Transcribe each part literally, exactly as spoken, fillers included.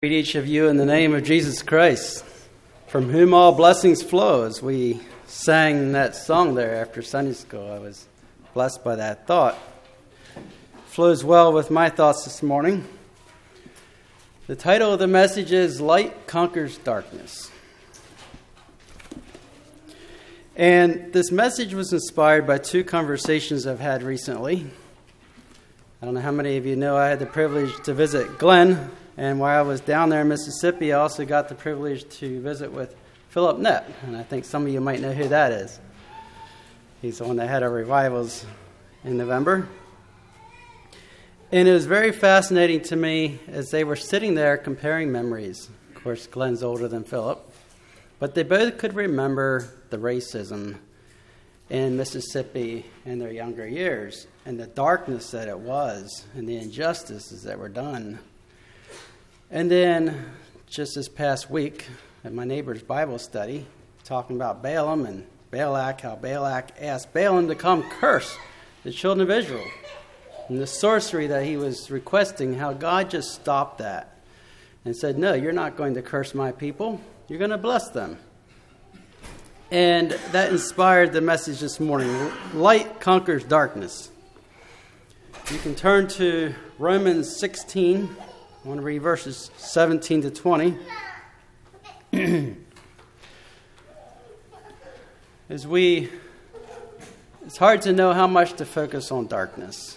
Greet each of you in the name of Jesus Christ, from whom all blessings flow. As we sang that song there after Sunday school, I was blessed by that thought. It flows well with my thoughts this morning. The title of the message is Light Conquers Darkness. And this message was inspired by two conversations I've had recently. I don't know how many of you know I had the privilege to visit Glenn. And while I was down there in Mississippi, I also got the privilege to visit with Philip Knepp. And I think some of you might know who that is. He's the one that had our revivals in November. And it was very fascinating to me as they were sitting there comparing memories. Of course, Glenn's older than Philip. But they both could remember the racism in Mississippi in their younger years and the darkness that it was and the injustices that were done. And then, just this past week, at my neighbor's Bible study, talking about Balaam and Balak, how Balak asked Balaam to come curse the children of Israel. And the sorcery that he was requesting, how God just stopped that and said, no, you're not going to curse my people. You're going to bless them. And that inspired the message this morning. Light conquers darkness. You can turn to Romans sixteen. I want to read verses seventeen to twenty. As we, it's hard to know how much to focus on darkness.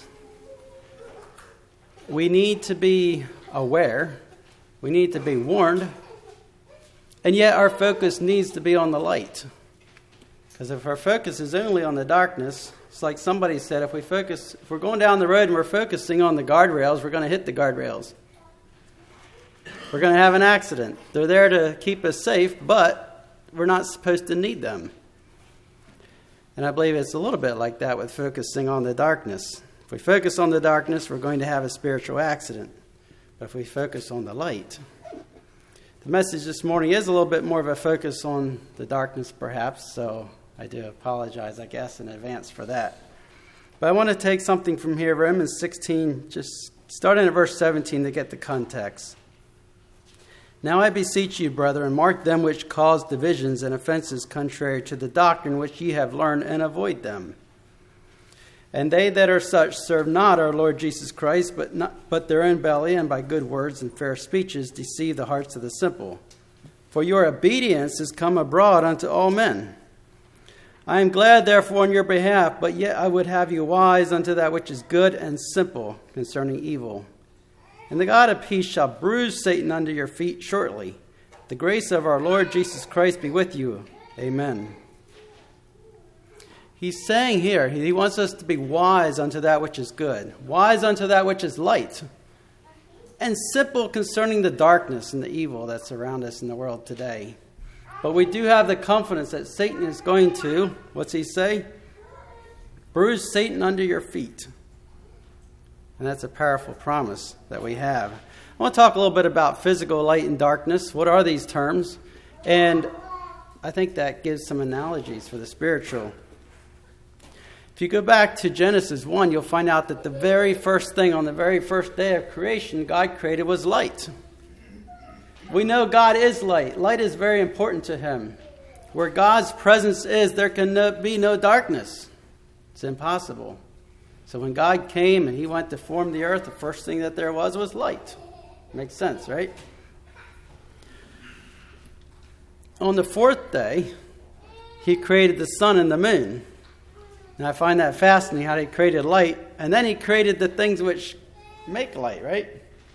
We need to be aware. We need to be warned. And yet our focus needs to be on the light. Because if our focus is only on the darkness, it's like somebody said, if we focus, if we're going down the road and we're focusing on the guardrails, we're going to hit the guardrails. We're going to have an accident. They're there to keep us safe, but we're not supposed to need them. And I believe it's a little bit like that with focusing on the darkness. If we focus on the darkness, we're going to have a spiritual accident. But if we focus on the light, the message this morning is a little bit more of a focus on the darkness, perhaps, so I do apologize, I guess, in advance for that. But I want to take something from here, Romans sixteen, just starting at verse seventeen to get the context. Now I beseech you, brethren, mark them which cause divisions and offenses contrary to the doctrine which ye have learned, and avoid them. And they that are such serve not our Lord Jesus Christ, but not, but their own belly, and by good words and fair speeches deceive the hearts of the simple. For your obedience is come abroad unto all men. I am glad therefore on your behalf, but yet I would have you wise unto that which is good and simple concerning evil. And the God of peace shall bruise Satan under your feet shortly. The grace of our Lord Jesus Christ be with you. Amen. He's saying here, he wants us to be wise unto that which is good, wise unto that which is light, and simple concerning the darkness and the evil that's around us in the world today. But we do have the confidence that Satan is going to, what's he say? Bruise Satan under your feet. And that's a powerful promise that we have. I want to talk a little bit about physical light and darkness. What are these terms? And I think that gives some analogies for the spiritual. If you go back to Genesis one, you'll find out that the very first thing on the very first day of creation God created was light. We know God is light. Light is very important to him. Where God's presence is, there can no, be no darkness. It's impossible. So when God came and he went to form the earth, the first thing that there was was light. Makes sense, right? On the fourth day, he created the sun and the moon. And I find that fascinating how he created light. And then he created the things which make light, right?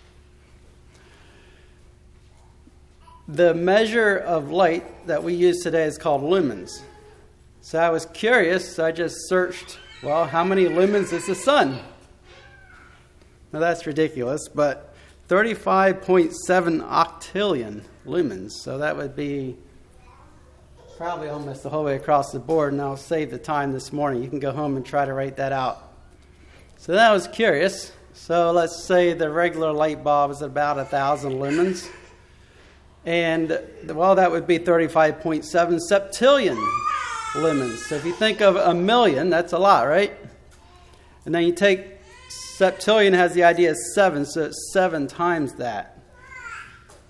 The measure of light that we use today is called lumens. So I was curious, so I just searched, well, how many lumens is the sun? Now that's ridiculous, but thirty-five point seven octillion lumens. So that would be probably almost the whole way across the board, and I'll save the time this morning. You can go home and try to write that out. So that was curious. So let's say the regular light bulb is about one thousand lumens. And, well, that would be thirty-five point seven septillion lumens. So if you think of a million, that's a lot, right? And then you take septillion has the idea of seven, so it's seven times that.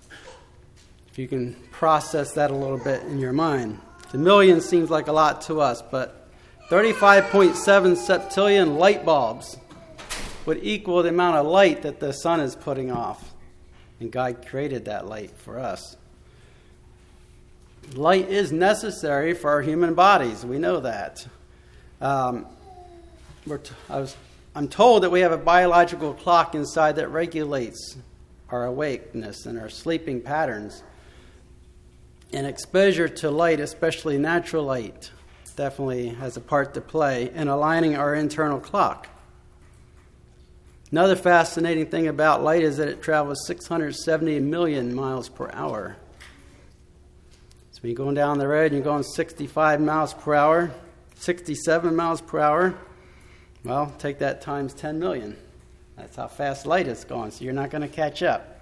you can process that a little bit in your mind. The million seems like a lot to us, but thirty-five point seven septillion light bulbs would equal the amount of light that the sun is putting off. And God created that light for us. Light is necessary for our human bodies. We know that. Um, we're t- I was, I'm told that we have a biological clock inside that regulates our awakeness and our sleeping patterns. And exposure to light, especially natural light, definitely has a part to play in aligning our internal clock. Another fascinating thing about light is that it travels six hundred seventy million miles per hour. So when you're going down the road and you're going sixty-five miles per hour, sixty-seven miles per hour, well, take that times ten million. That's how fast light is going, so you're not going to catch up.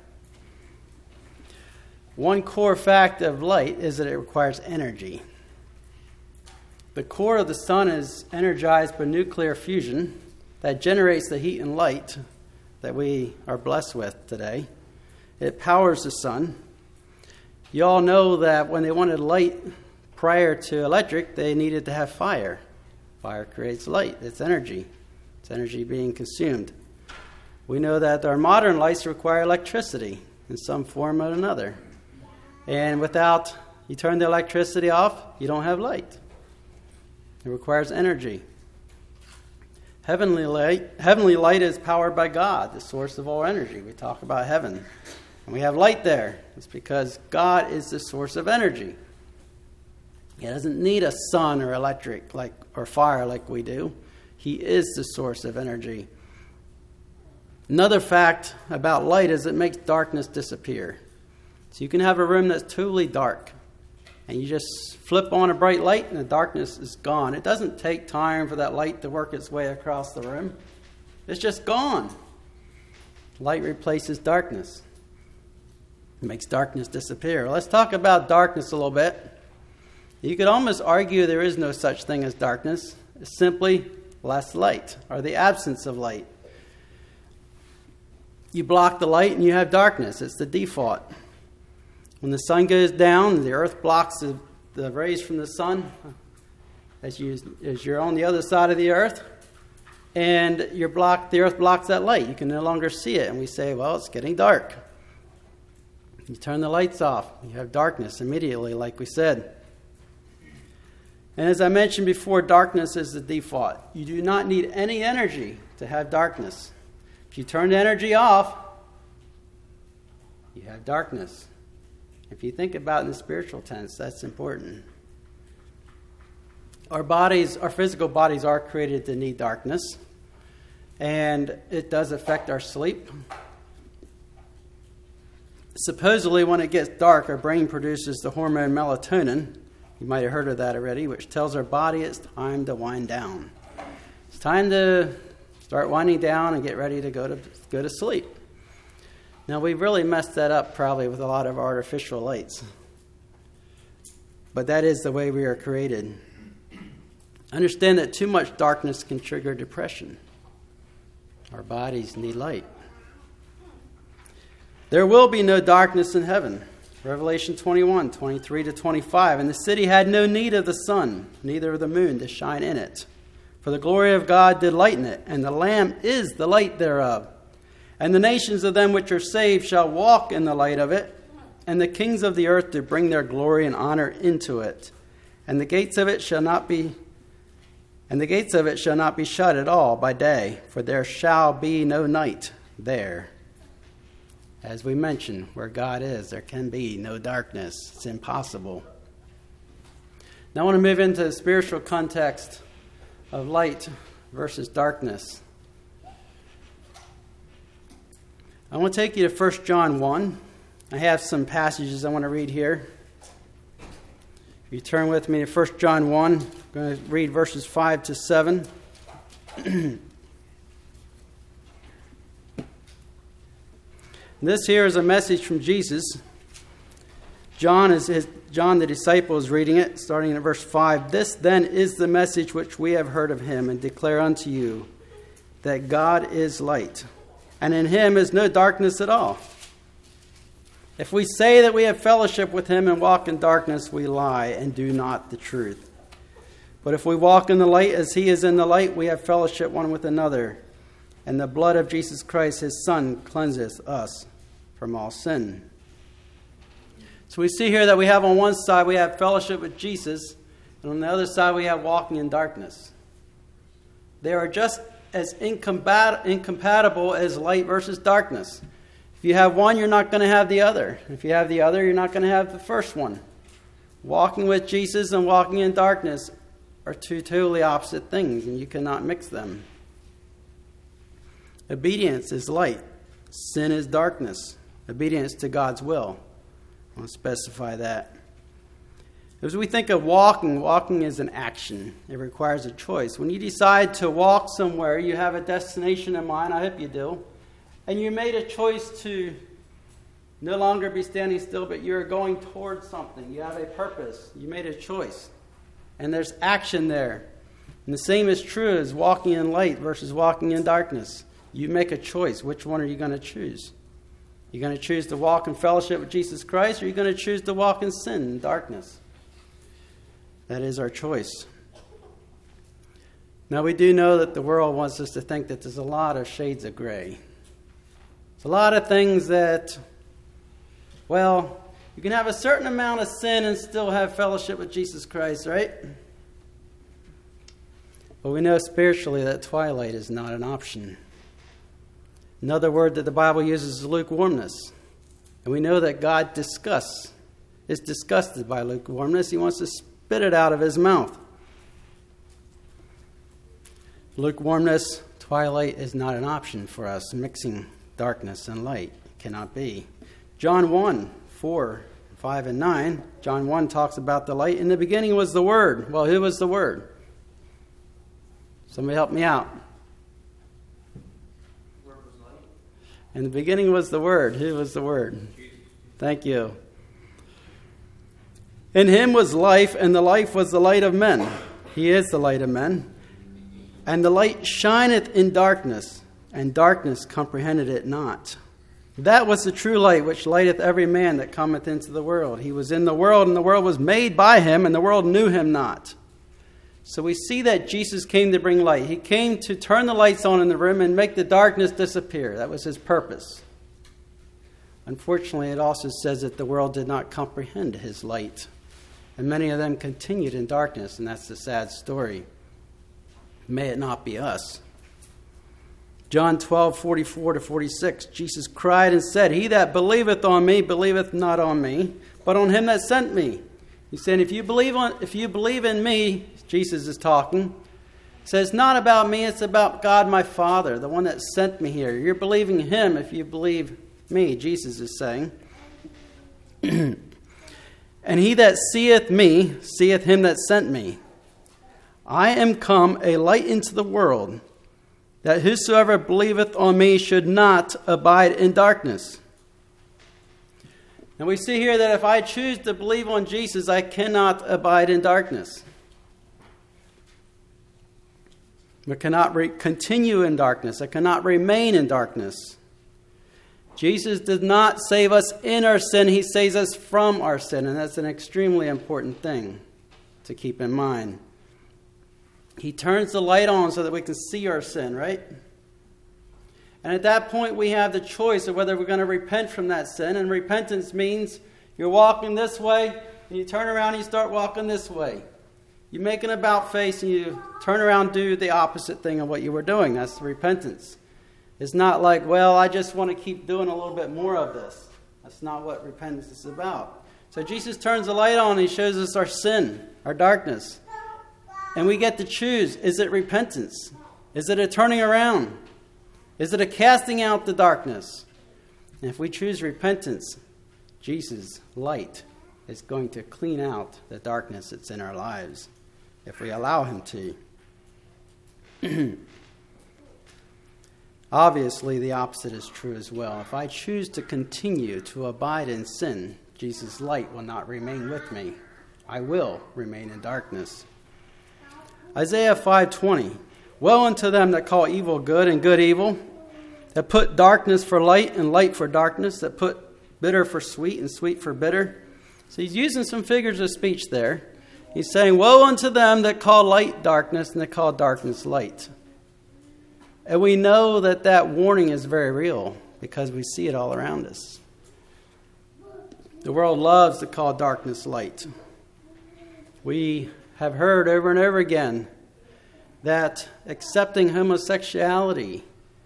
One core fact of light is that it requires energy. The core of the sun is energized by nuclear fusion that generates the heat and light that we are blessed with today. It powers the sun. You all know that when they wanted light prior to electric, they needed to have fire. Fire creates light. It's energy. It's energy being consumed. We know that our modern lights require electricity in some form or another. And without, you turn the electricity off, you don't have light. It requires energy. Heavenly light, heavenly light is powered by God, the source of all energy. We talk about heaven. And we have light there. It's because God is the source of energy. He doesn't need a sun or electric like or fire like we do. He is the source of energy. Another fact about light is it makes darkness disappear. So you can have a room that's totally dark, and you just flip on a bright light and the darkness is gone. It doesn't take time for that light to work its way across the room. It's just gone. Light replaces darkness. It makes darkness disappear. Let's talk about darkness a little bit. You could almost argue there is no such thing as darkness. It's simply less light, or the absence of light. You block the light and you have darkness. It's the default. When the sun goes down, the earth blocks the, the rays from the sun as, you, as you're on the other side of the earth, and you're blocked, the earth blocks that light. You can no longer see it, and we say, well, it's getting dark. You turn the lights off. You have darkness immediately, like we said. And as I mentioned before, darkness is the default. You do not need any energy to have darkness. If you turn the energy off, you have darkness. If you think about it in the spiritual tense, that's important. Our bodies, our physical bodies are created to need darkness, and it does affect our sleep. Supposedly, when it gets dark, our brain produces the hormone melatonin. You might have heard of that already, which tells our body it's time to wind down. It's time to start winding down and get ready to go to go to sleep. Now, we've really messed that up probably with a lot of artificial lights. But that is the way we are created. Understand that too much darkness can trigger depression. Our bodies need light. There will be no darkness in heaven. Revelation twenty-one, twenty-three to twenty-five. And the city had no need of the sun, neither of the moon to shine in it. For the glory of God did lighten it, and the Lamb is the light thereof. And the nations of them which are saved shall walk in the light of it, and the kings of the earth do bring their glory and honor into it. And the gates of it shall not be and the gates of it shall not be shut at all by day, for there shall be no night there. As we mentioned, where God is, there can be no darkness. It's impossible. Now I want to move into the spiritual context of light versus darkness. I want to take you to First John one. I have some passages I want to read here. If you turn with me to First John one, I'm going to read verses five to seven. This here is a message from Jesus. John is his, John the disciple is reading it, starting at verse five. This then is the message which we have heard of him and declare unto you, that God is light, and in him is no darkness at all. If we say that we have fellowship with him and walk in darkness, we lie and do not the truth. But if we walk in the light as he is in the light, we have fellowship one with another. And the blood of Jesus Christ, his Son, cleanseth us from all sin. So we see here that we have on one side, we have fellowship with Jesus, and on the other side, we have walking in darkness. They are just as incompat- incompatible as light versus darkness. If you have one, you're not going to have the other. If you have the other, you're not going to have the first one. Walking with Jesus and walking in darkness are two totally opposite things, and you cannot mix them. Obedience is light. Sin is darkness. Obedience to God's will. I want to specify that. As we think of walking, walking is an action. It requires a choice. When you decide to walk somewhere, you have a destination in mind. I hope you do. And you made a choice to no longer be standing still, but you're going towards something. You have a purpose. You made a choice. And there's action there. And the same is true as walking in light versus walking in darkness. You make a choice. Which one are you going to choose? You're going to choose to walk in fellowship with Jesus Christ, or you're going to choose to walk in sin and darkness? That is our choice. Now, we do know that the world wants us to think that there's a lot of shades of gray. There's a lot of things that, well, you can have a certain amount of sin and still have fellowship with Jesus Christ, right? But we know spiritually that twilight is not an option. Another word that the Bible uses is lukewarmness. And we know that God disgusts, is disgusted by lukewarmness. He wants to spit it out of his mouth. Lukewarmness, twilight is not an option for us. Mixing darkness and light cannot be. John one, four, five, and nine. John one talks about the light. In the beginning was the Word. Well, who was the Word? Somebody help me out. The Word was light. In the beginning was the Word. Who was the Word? Jesus. Thank you. In him was life, and the life was the light of men. He is the light of men. And the light shineth in darkness, and darkness comprehended it not. That was the true light, which lighteth every man that cometh into the world. He was in the world, and the world was made by him, and the world knew him not. So we see that Jesus came to bring light. He came to turn the lights on in the room and make the darkness disappear. That was his purpose. Unfortunately, it also says that the world did not comprehend his light. And many of them continued in darkness, and that's the sad story. May it not be us. John twelve, forty-four to forty-six, Jesus cried and said, He that believeth on me, believeth not on me, but on him that sent me. He said, if you believe on, if you believe in me, Jesus is talking, says, not about me, it's about God my Father, the one that sent me here. You're believing him if you believe me, Jesus is saying. And he that seeth me, seeth him that sent me. I am come a light into the world, that whosoever believeth on me should not abide in darkness. And we see here that if I choose to believe on Jesus, I cannot abide in darkness. I cannot re- continue in darkness. I cannot remain in darkness. Jesus did not save us in our sin. He saves us from our sin. And that's an extremely important thing to keep in mind. He turns the light on so that we can see our sin, right? And at that point, we have the choice of whether we're going to repent from that sin. And repentance means you're walking this way, and you turn around and you start walking this way. You make an about face, and you turn around and do the opposite thing of what you were doing. That's repentance. It's not like, well, I just want to keep doing a little bit more of this. That's not what repentance is about. So Jesus turns the light on, and he shows us our sin, our darkness. And we get to choose, is it repentance? Is it a turning around? Is it a casting out the darkness? And if we choose repentance, Jesus' light is going to clean out the darkness that's in our lives, if we allow him to. Obviously, the opposite is true as well. If I choose to continue to abide in sin, Jesus' light will not remain with me. I will remain in darkness. Isaiah five twenty, woe unto them that call evil good and good evil, that put darkness for light and light for darkness, that put bitter for sweet and sweet for bitter. So he's using some figures of speech there. He's saying, woe unto them that call light darkness and that call darkness light. And we know that that warning is very real because we see it all around us. The world loves to call darkness light. We have heard over and over again that accepting homosexuality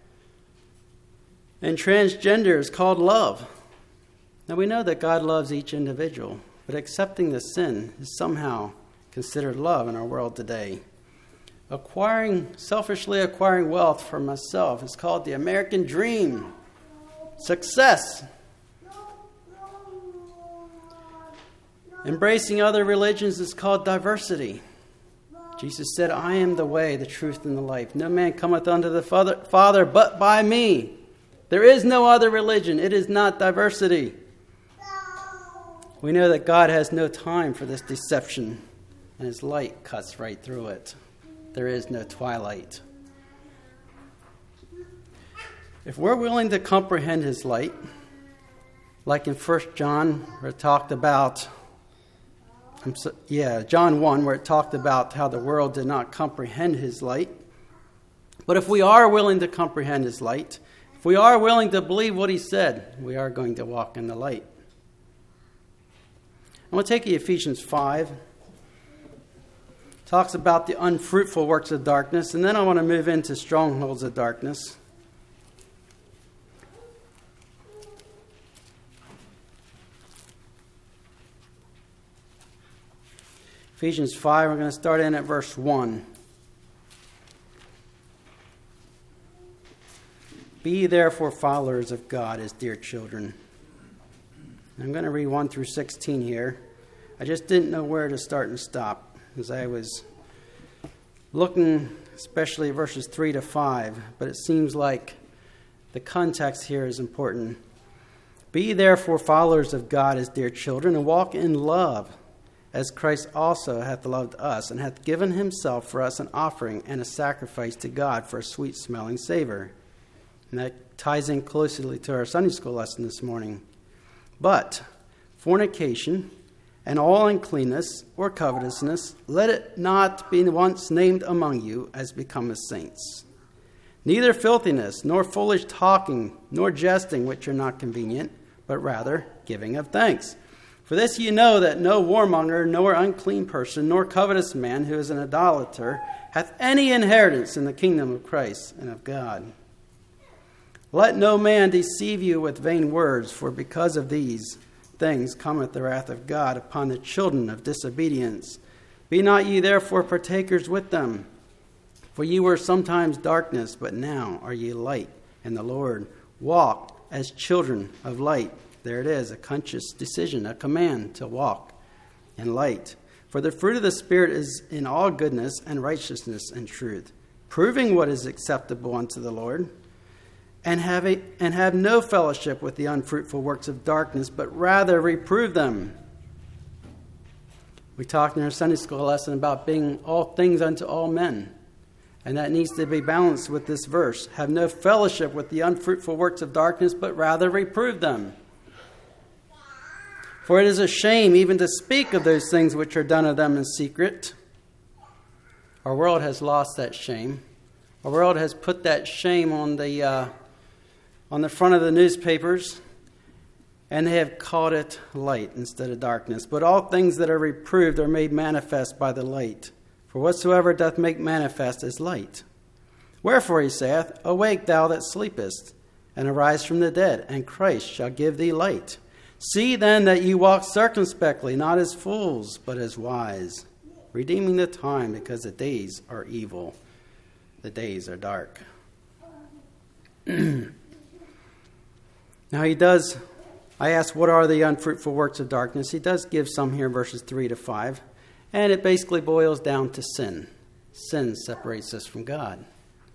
and transgender is called love. Now we know that God loves each individual, but accepting the sin is somehow considered love in our world today. Acquiring, selfishly acquiring wealth for myself is called the American dream. Success. Embracing other religions is called diversity. Jesus said, I am the way, the truth, and the life. No man cometh unto the Father, Father but by me. There is no other religion. It is not diversity. We know that God has no time for this deception, and his light cuts right through it. There is no twilight. If we're willing to comprehend his light, like in First John, where it talked about, I'm so, yeah, John one, where it talked about how the world did not comprehend his light. But if we are willing to comprehend his light, if we are willing to believe what he said, we are going to walk in the light. I'm going to take you to Ephesians five. It talks about the unfruitful works of darkness, and then I want to move into strongholds of darkness. Ephesians five, we're going to start in at verse one. Be therefore followers of God as dear children. I'm going to read one through sixteen here. I just didn't know where to start and stop as I was looking especially at verses three to five, but it seems like the context here is important. Be therefore followers of God as dear children, and walk in love, as Christ also hath loved us, and hath given himself for us an offering and a sacrifice to God for a sweet-smelling savor. And that ties in closely to our Sunday school lesson this morning. But fornication and all uncleanness or covetousness, let it not be once named among you as becometh saints. Neither filthiness, nor foolish talking, nor jesting, which are not convenient, but rather giving of thanks. For this ye know that no whoremonger, nor unclean person, nor covetous man who is an idolater, hath any inheritance in the kingdom of Christ and of God. Let no man deceive you with vain words, for because of these things cometh the wrath of God upon the children of disobedience. Be not ye therefore partakers with them. For ye were sometimes darkness, but now are ye light in the Lord. Walk as children of light. There it is, a conscious decision, a command to walk in light. For the fruit of the Spirit is in all goodness and righteousness and truth, proving what is acceptable unto the Lord. And have, a, and have no fellowship with the unfruitful works of darkness, but rather reprove them. We talked in our Sunday school lesson about being all things unto all men. And that needs to be balanced with this verse. Have no fellowship with the unfruitful works of darkness, but rather reprove them. For it is a shame even to speak of those things which are done of them in secret. Our world has lost that shame. Our world has put that shame on the uh, on the front of the newspapers, and they have called it light instead of darkness. But all things that are reproved are made manifest by the light. For whatsoever doth make manifest is light. Wherefore he saith, Awake thou that sleepest, and arise from the dead, and Christ shall give thee light. See then that ye walk circumspectly, not as fools, but as wise, redeeming the time, because the days are evil. The days are dark. Now he does, I asked, what are the unfruitful works of darkness? He does give some here in verses three to five. And it basically boils down to sin. Sin separates us from God.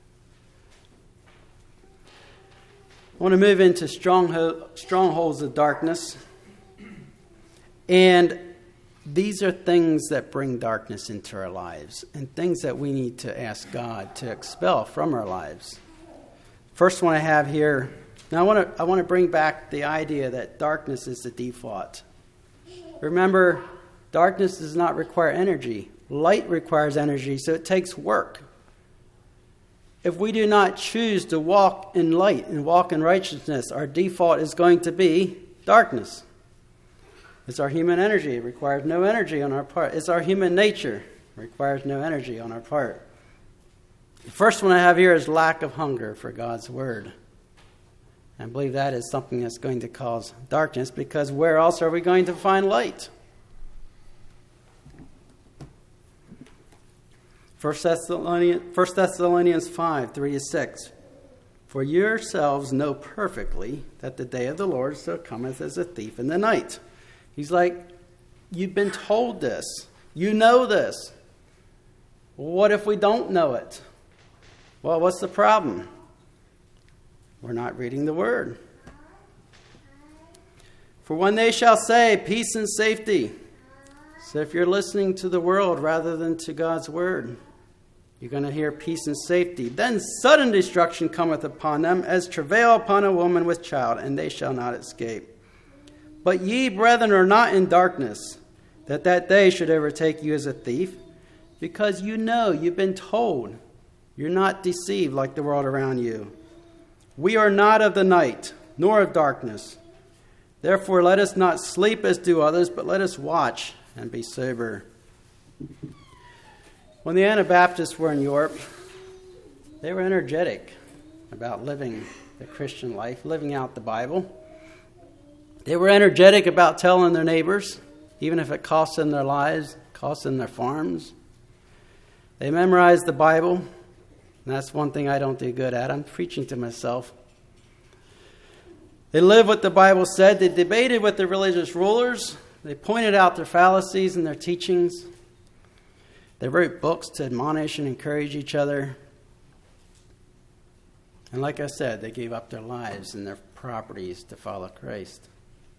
I want to move into stronghold, strongholds of darkness. And these are things that bring darkness into our lives and things that we need to ask God to expel from our lives. First one I have here Now I want to I want to bring back the idea that darkness is the default. Remember, darkness does not require energy. Light requires energy, so it takes work. If we do not choose to walk in light and walk in righteousness, our default is going to be darkness. It's our human energy. It requires no energy on our part. It's our human nature. It requires no energy on our part. The first one I have here is lack of hunger for God's word. I believe that is something that's going to cause darkness, because where else are we going to find light? First Thessalonians, First Thessalonians five, three to six. For yourselves know perfectly that the day of the Lord so cometh as a thief in the night. He's like, you've been told this. You know this. What if we don't know it? Well, what's the problem? We're not reading the word. For when they shall say peace and safety. So if you're listening to the world rather than to God's word, you're going to hear peace and safety. Then sudden destruction cometh upon them, as travail upon a woman with child, and they shall not escape. But ye, brethren, are not in darkness, that that day should overtake you as a thief, because you know, you've been told, you're not deceived like the world around you. We are not of the night, nor of darkness. Therefore let us not sleep as do others, but let us watch and be sober. When the Anabaptists were in Europe, they were energetic about living the Christian life, living out the Bible. They were energetic about telling their neighbors, even if it cost them their lives, cost them their farms. They memorized the Bible, and that's one thing I don't do good at. I'm preaching to myself. They lived what the Bible said. They debated with the religious rulers. They pointed out their fallacies in their teachings. They wrote books to admonish and encourage each other. And like I said, they gave up their lives and their properties to follow Christ.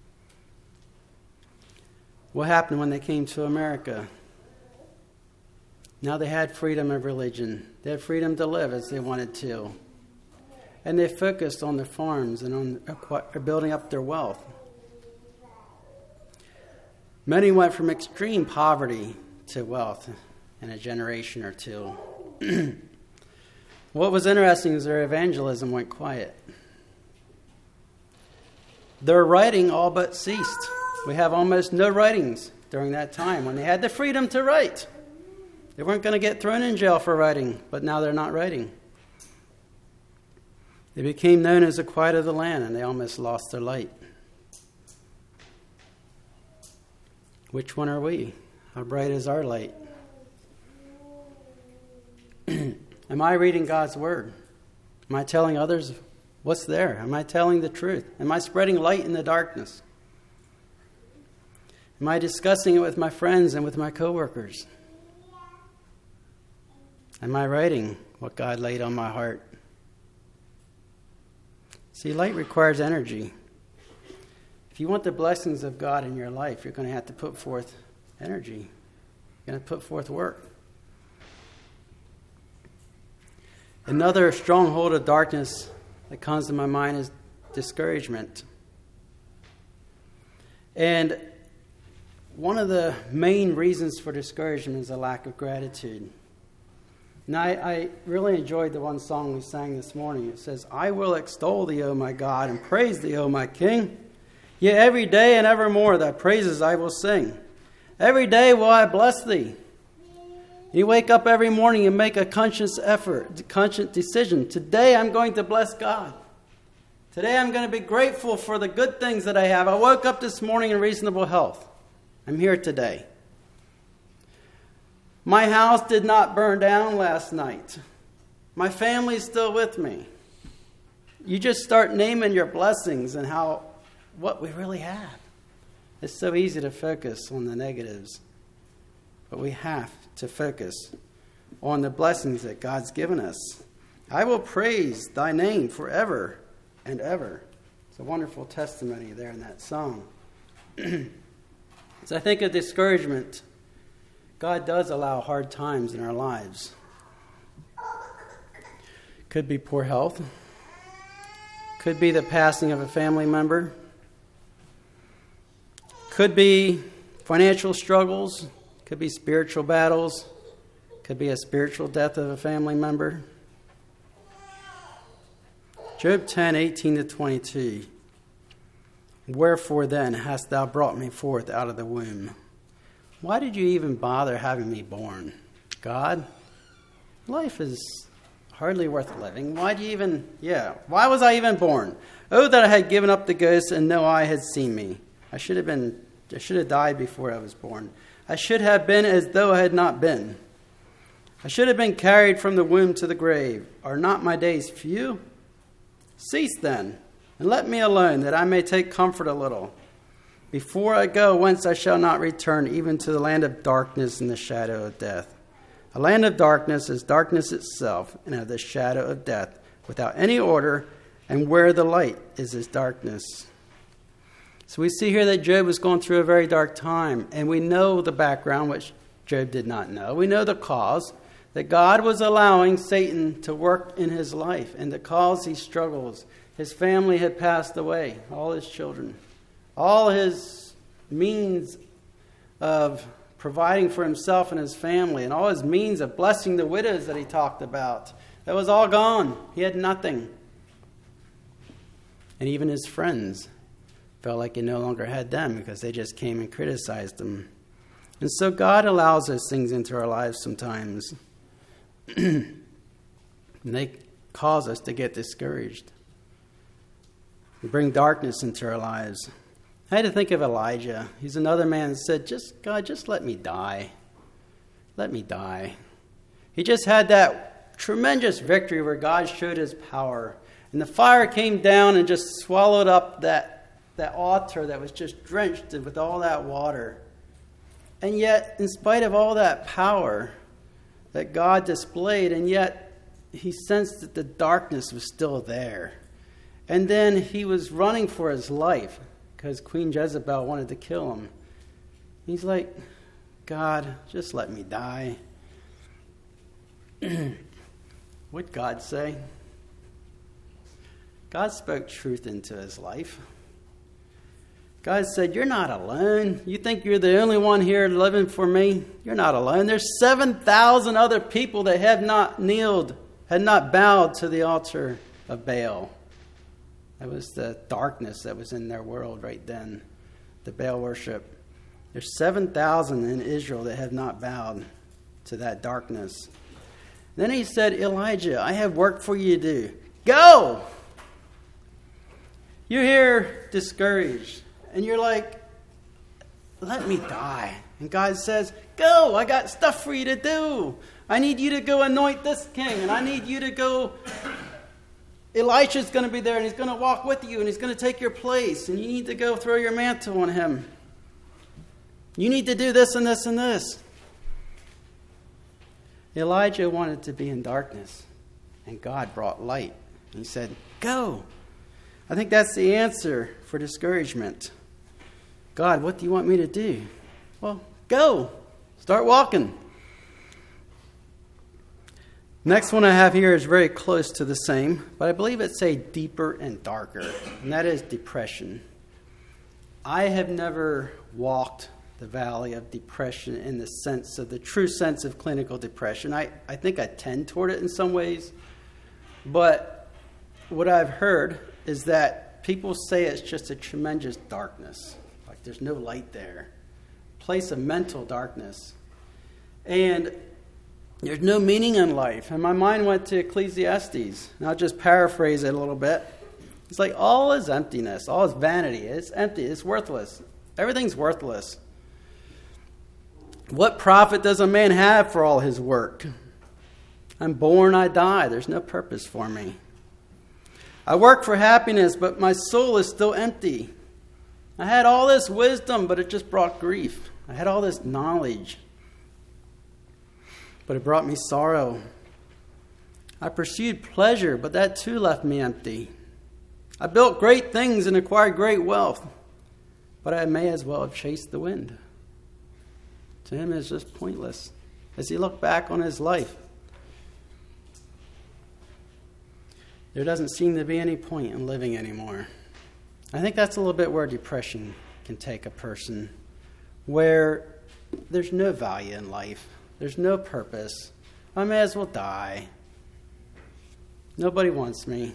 What happened when they came to America? Now they had freedom of religion. They had freedom to live as they wanted to. And they focused on their farms and on building up their wealth. Many went from extreme poverty to wealth in a generation or two. What was interesting is their evangelism went quiet. Their writing all but ceased. We have almost no writings during that time when they had the freedom to write. They weren't going to get thrown in jail for writing, but now they're not writing. They became known as the quiet of the land, and they almost lost their light. Which one are we? How bright is our light? Am I reading God's word? Am I telling others what's there? Am I telling the truth? Am I spreading light in the darkness? Am I discussing it with my friends and with my coworkers? Am I writing what God laid on my heart? See, light requires energy. If you want the blessings of God in your life, you're going to have to put forth energy. You're going to put forth work. Another stronghold of darkness that comes to my mind is discouragement. And one of the main reasons for discouragement is a lack of gratitude. Now, I, I really enjoyed the one song we sang this morning. It says, I will extol thee, O my God, and praise thee, O my King. Yea, every day and evermore thy praises I will sing. Every day will I bless thee. You wake up every morning and make a conscious effort, a conscious decision. Today I'm going to bless God. Today I'm going to be grateful for the good things that I have. I woke up this morning in reasonable health. I'm here today. My house did not burn down last night. My family's still with me. You just start naming your blessings and how what we really have. It's so easy to focus on the negatives, but we have to focus on the blessings that God's given us. I will praise thy name forever and ever. It's a wonderful testimony there in that song. As I think of discouragement, God does allow hard times in our lives. Could be poor health. Could be the passing of a family member. Could be financial struggles. Could be spiritual battles. Could be a spiritual death of a family member. Job ten, eighteen to twenty-two. Wherefore then hast thou brought me forth out of the womb? Why did you even bother having me born? God, life is hardly worth living. Why do you even, yeah, why was I even born? Oh, that I had given up the ghost and no eye had seen me. I should have been, I should have died before I was born. I should have been as though I had not been. I should have been carried from the womb to the grave. Are not my days few? Cease then, and let me alone, that I may take comfort a little. Before I go, whence I shall not return, even to the land of darkness and the shadow of death. A land of darkness is darkness itself, and of the shadow of death, without any order, and where the light is is darkness. So we see here that Job was going through a very dark time, and we know the background, which Job did not know. We know the cause, that God was allowing Satan to work in his life, and to cause these struggles. His family had passed away, all his children. All his means of providing for himself and his family, and all his means of blessing the widows that he talked about, that was all gone. He had nothing. And even his friends felt like he no longer had them because they just came and criticized him. And so God allows those things into our lives sometimes. And they cause us to get discouraged. They bring darkness into our lives. I had to think of Elijah. He's another man that said, "Just God, just let me die. Let me die." He just had that tremendous victory where God showed his power. And the fire came down and just swallowed up that, that altar that was just drenched with all that water. And yet, in spite of all that power that God displayed, and yet he sensed that the darkness was still there. And then he was running for his life because Queen Jezebel wanted to kill him. He's like, "God, just let me die." What'd God say? God spoke truth into his life. God said, "You're not alone. You think you're the only one here living for me? You're not alone. There's seven thousand other people that have not kneeled, had not bowed to the altar of Baal." That was the darkness that was in their world right then, the Baal worship. There's seven thousand in Israel that have not bowed to that darkness. Then he said, "Elijah, I have work for you to do. Go!" You're here discouraged, and you're like, "Let me die." And God says, "Go, I got stuff for you to do. I need you to go anoint this king, and I need you to go. Elisha's going to be there, and he's going to walk with you, and he's going to take your place, and you need to go throw your mantle on him. You need to do this and this and this." Elijah wanted to be in darkness, and God brought light. He said, "Go." I think that's the answer for discouragement. "God, what do you want me to do?" Well, go. Start walking. Next one I have here is very close to the same, but I believe it's a deeper and darker, and that is depression. I have never walked the valley of depression in the sense of the true sense of clinical depression. I, I think I tend toward it in some ways, but what I've heard is that people say it's just a tremendous darkness, like there's no light there, place of mental darkness. And there's no meaning in life. And my mind went to Ecclesiastes. And I'll just paraphrase it a little bit. It's like all is emptiness. All is vanity. It's empty. It's worthless. Everything's worthless. What profit does a man have for all his work? I'm born, I die. There's no purpose for me. I work for happiness, but my soul is still empty. I had all this wisdom, but it just brought grief. I had all this knowledge, but it brought me sorrow. I pursued pleasure, but that too left me empty. I built great things and acquired great wealth, but I may as well have chased the wind. To him, it's just pointless as he looked back on his life. there doesn't seem to be any point in living anymore. I think that's a little bit where depression can take a person, where there's no value in life. There's no purpose. I may as well die. Nobody wants me.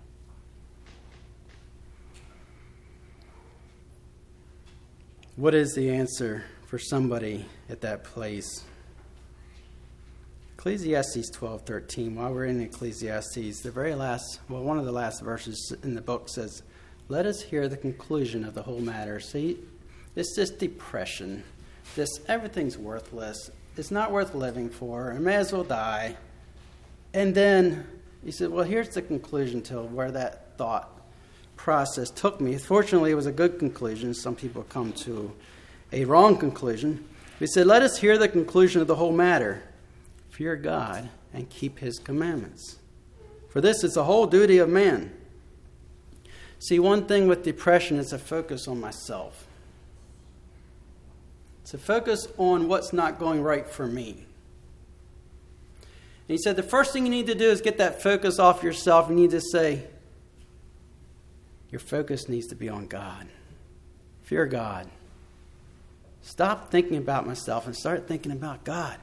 What is the answer for somebody at that place? Ecclesiastes twelve thirteen. While we're in Ecclesiastes, the very last, well, one of the last verses in the book says, "Let us hear the conclusion of the whole matter." See, it's this depression. This everything's worthless. It's not worth living for. I may as well die. And then he said, well, here's the conclusion to where that thought process took me. Fortunately, it was a good conclusion. Some people come to a wrong conclusion. He said, let us hear the conclusion of the whole matter. Fear God and keep his commandments. For this is the whole duty of man. See, one thing with depression is a focus on myself. It's a focus on what's not going right for me. And he said the first thing you need to do is get that focus off yourself. You need to say, your focus needs to be on God. Fear God. Stop thinking about myself and start thinking about God.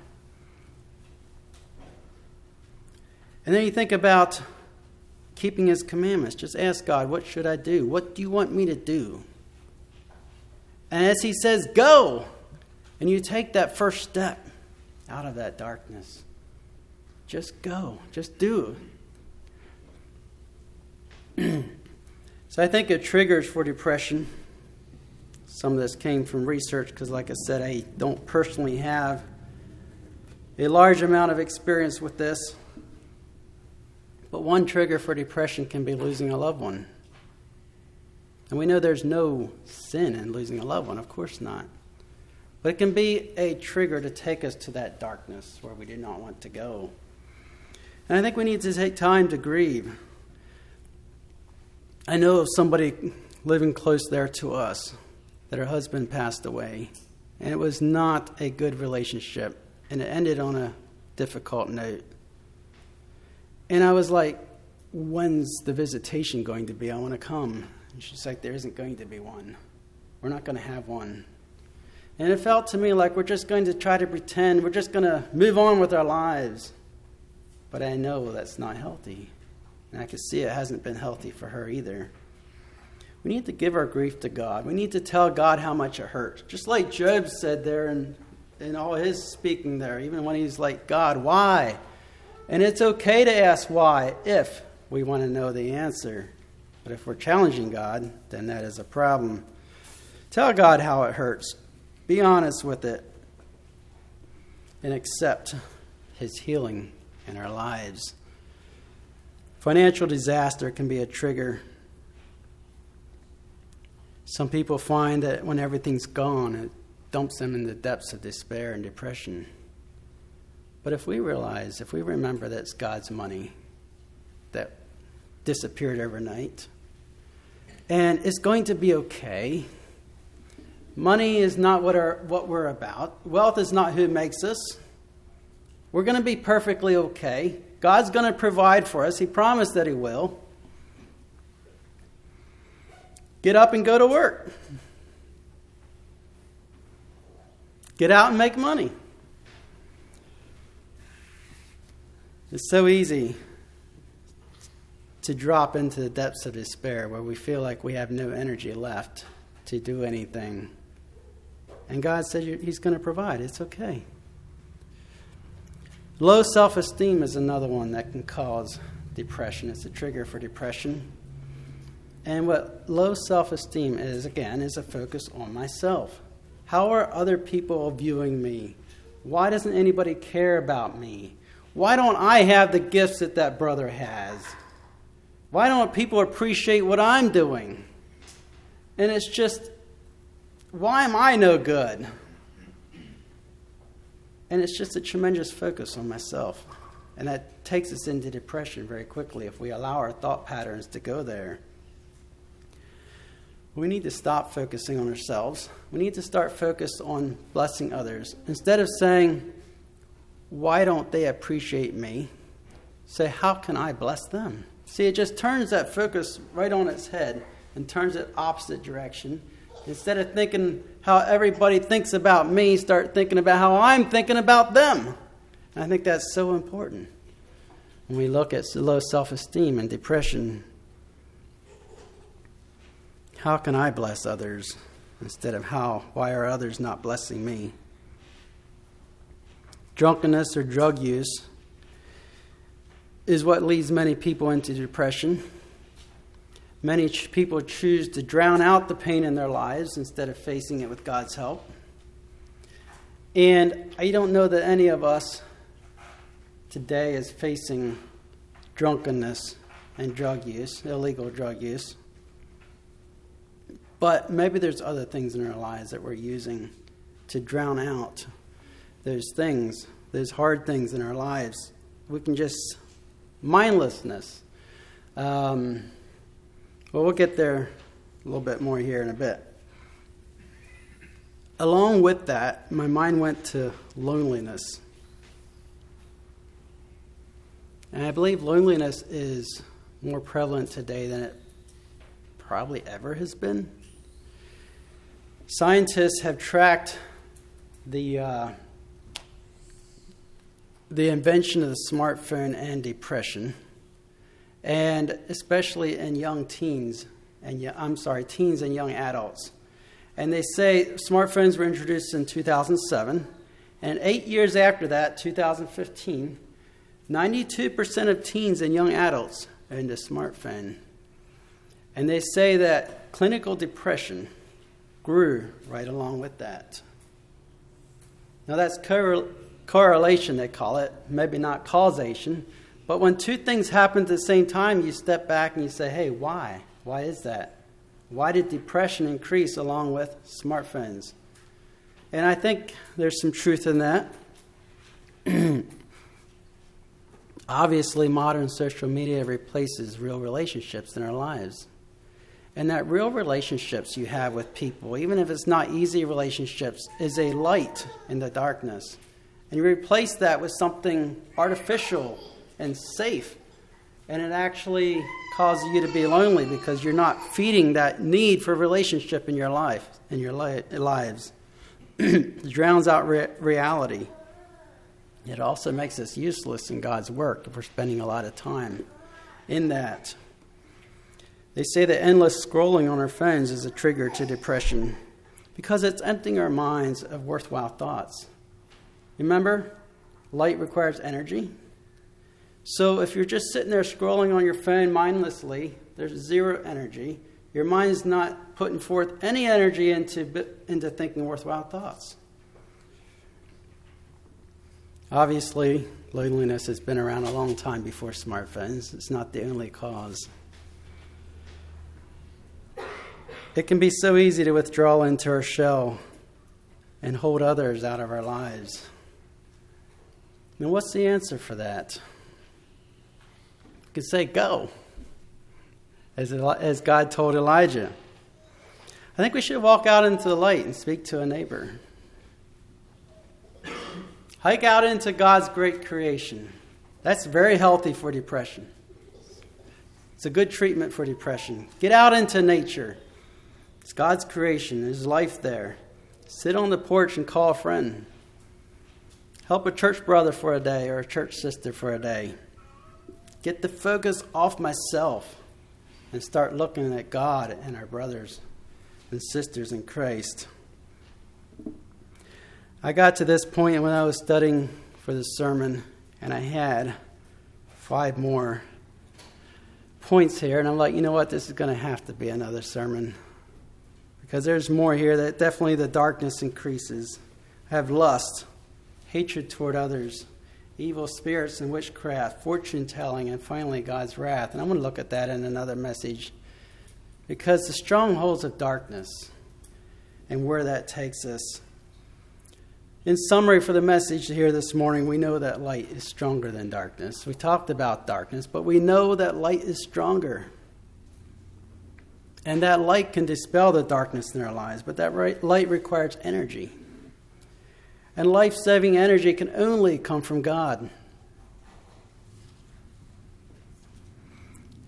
And then you think about keeping his commandments. Just ask God, what should I do? What do you want me to do? And as he says, go. And you take that first step out of that darkness. Just go. Just do it. So I think it triggers for depression. Some of this came from research because, like I said, I don't personally have a large amount of experience with this. But one trigger for depression can be losing a loved one. And we know there's no sin in losing a loved one. Of course not. But it can be a trigger to take us to that darkness where we do not want to go. And I think we need to take time to grieve. I know of somebody living close there to us that her husband passed away. And it was not a good relationship. And it ended on a difficult note. And I was like, when's the visitation going to be? I want to come. And she's like, there isn't going to be one. We're not going to have one. And it felt to me like we're just going to try to pretend. We're just going to move on with our lives. But I know that's not healthy. And I can see it hasn't been healthy for her either. We need to give our grief to God. We need to tell God how much it hurts. Just like Job said there in, in all his speaking there, even when he's like, God, why? And it's okay to ask why if we want to know the answer. But if we're challenging God, then that is a problem. Tell God how it hurts. Be honest with it. And accept his healing in our lives. Financial disaster can be a trigger. Some people find that when everything's gone, it dumps them in the depths of despair and depression. But if we realize, if we remember that it's God's money that disappeared overnight, and it's going to be okay. Money is not what, our, what we're about. Wealth is not who makes us. We're going to be perfectly okay. God's going to provide for us. He promised that he will. Get up and go to work. Get out and make money. It's so easy to drop into the depths of despair where we feel like we have no energy left to do anything. And God said he's going to provide. It's okay. Low self-esteem is another one that can cause depression. It's a trigger for depression. And what low self-esteem is, again, is a focus on myself. How are other people viewing me? Why doesn't anybody care about me? Why don't I have the gifts that that brother has? Why don't people appreciate what I'm doing? And it's just, why am I no good? And it's just a tremendous focus on myself. And that takes us into depression very quickly if we allow our thought patterns to go there. We need to stop focusing on ourselves. We need to start focused on blessing others. Instead of saying, why don't they appreciate me? Say, how can I bless them? See, it just turns that focus right on its head and turns it opposite direction. Instead of thinking how everybody thinks about me, start thinking about how I'm thinking about them. And I think that's so important when we look at low self-esteem and depression. How can I bless others instead of how, why are others not blessing me? Drunkenness or drug use is what leads many people into depression. Many ch- people choose to drown out the pain in their lives instead of facing it with God's help. And I don't know that any of us today is facing drunkenness and drug use, illegal drug use. But maybe there's other things in our lives that we're using to drown out those things, those hard things in our lives. We can just... mindlessness. Um, well, we'll get there a little bit more here in a bit. Along with that, my mind went to loneliness. And I believe loneliness is more prevalent today than it probably ever has been. Scientists have tracked the uh, the invention of the smartphone and depression, and especially in young teens, and I'm sorry, teens and young adults. And they say smartphones were introduced in two thousand seven, and eight years after that, two thousand fifteen, ninety-two percent of teens and young adults are into smartphone. And they say that clinical depression grew right along with that. Now that's correl- correlation, they call it, maybe not causation. But when two things happen at the same time, you step back and you say, hey, why? Why is that? Why did depression increase along with smartphones? And I think there's some truth in that. Obviously, modern social media replaces real relationships in our lives. And that real relationships you have with people, even if it's not easy relationships, is a light in the darkness. And you replace that with something artificial and safe. And it actually causes you to be lonely because you're not feeding that need for relationship in your life, in your li- lives. It drowns out re- reality. It also makes us useless in God's work if we're spending a lot of time in that. They say that endless scrolling on our phones is a trigger to depression because it's emptying our minds of worthwhile thoughts. Remember, light requires energy. So if you're just sitting there scrolling on your phone mindlessly, there's zero energy. Your mind's not putting forth any energy into, into thinking worthwhile thoughts. Obviously, loneliness has been around a long time before smartphones. It's not the only cause. It can be so easy to withdraw into our shell and hold others out of our lives. Now, what's the answer for that? You could say, go, as, as God told Elijah. I think we should walk out into the light and speak to a neighbor. Hike out into God's great creation. That's very healthy for depression. It's a good treatment for depression. Get out into nature. It's God's creation. There's life there. Sit on the porch and call a friend. Help a church brother for a day or a church sister for a day. Get the focus off myself and start looking at God and our brothers and sisters in Christ. I got to this point when I was studying for this sermon, and I had five more points here, and I'm like, you know what, this is going to have to be another sermon. Because there's more here that definitely the darkness increases. I have lust, hatred toward others, evil spirits and witchcraft, fortune-telling, and finally God's wrath. And I'm going to look at that in another message. Because the strongholds of darkness and where that takes us. In summary for the message here this morning, we know that light is stronger than darkness. We talked about darkness, but we know that light is stronger. And that light can dispel the darkness in our lives, but that light requires energy. And life-saving energy can only come from God.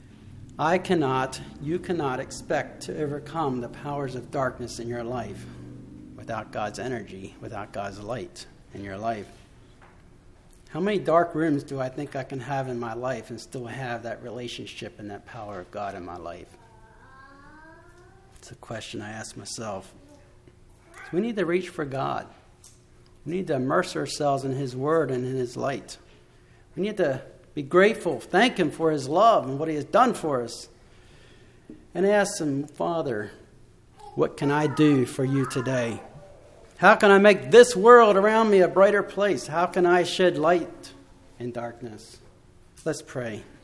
I cannot, you cannot expect to overcome the powers of darkness in your life without God's energy, without God's light in your life. How many dark rooms do I think I can have in my life and still have that relationship and that power of God in my life? It's a question I ask myself. So we need to reach for God. We need to immerse ourselves in His Word and in His light. We need to be grateful, thank Him for His love and what He has done for us. And ask Him, Father, what can I do for you today? How can I make this world around me a brighter place? How can I shed light in darkness? Let's pray.